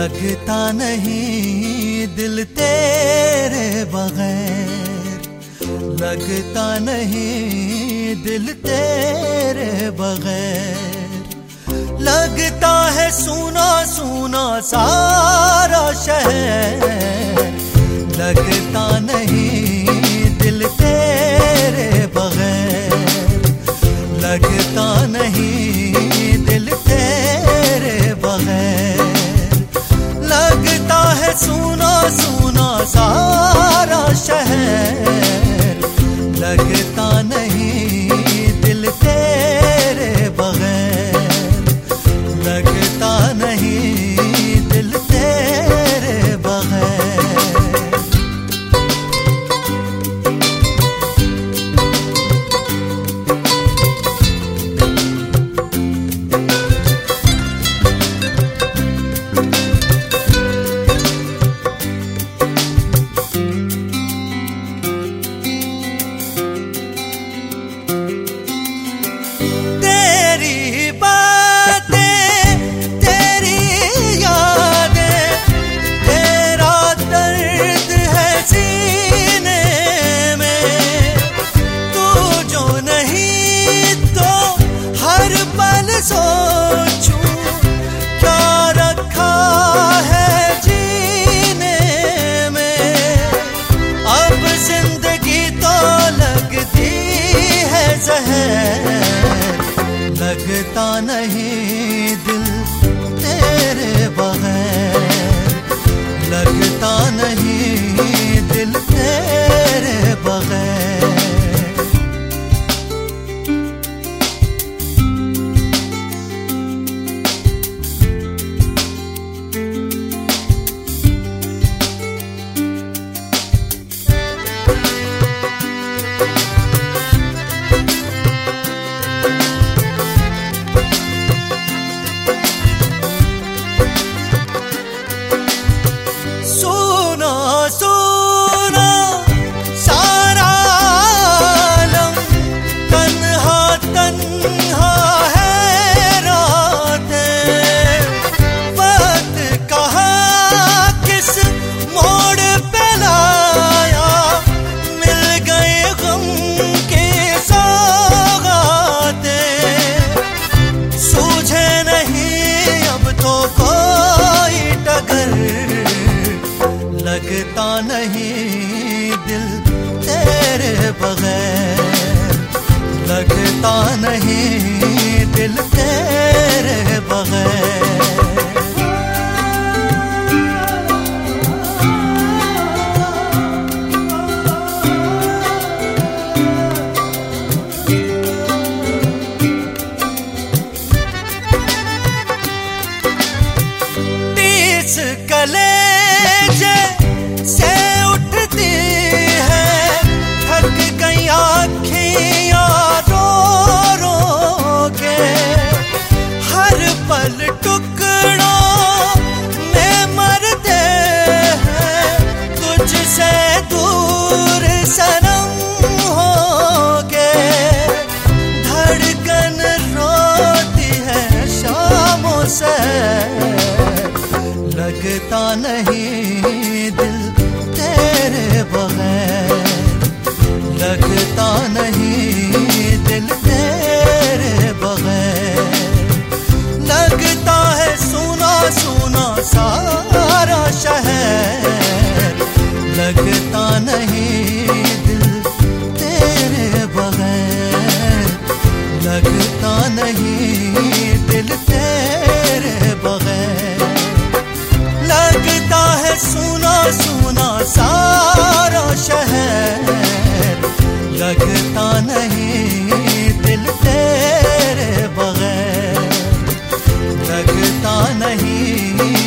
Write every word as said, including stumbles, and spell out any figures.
लगता नहीं दिल तेरे बगैर, लगता नहीं दिल तेरे बगैर। लगता है सूना सूना सारा शहर, लगता नहीं दिल तेरे बगैर, लगता नहीं दिल तेरे बगैर। लगता है सूना सूना सारा शहर, लगता नहीं दिल तेरे बगैर, लगता नहीं दिल तेरे बगैर। सोचूं क्या रखा है जीने में, अब जिंदगी तो लगती है जहर। लगता नहीं दिल तेरे बगैर, लगता नहीं दिल तेरे बगैर। लगता नहीं दिल तेरे बगैर, लगता नहीं दिल तेरे बगैर। तीस कलेजे से उठती है थक गई आँखियाँ रो रो के, हर पल टुकड़ों में मरते हैं तुझसे दूर सनम होके। धड़कन रोती है शामों से, लगता नहीं दिल तेरे बगैर, लगता नहीं दिल तेरे बगैर। लगता है सूना सूना सारा शहर, लगता नहीं दिल तेरे बगैर, लगता नहीं दिल तेरे बगैर। लगता है सूना सूना सारा शहर, लगता नहीं दिल तेरे बगैर, लगता नहीं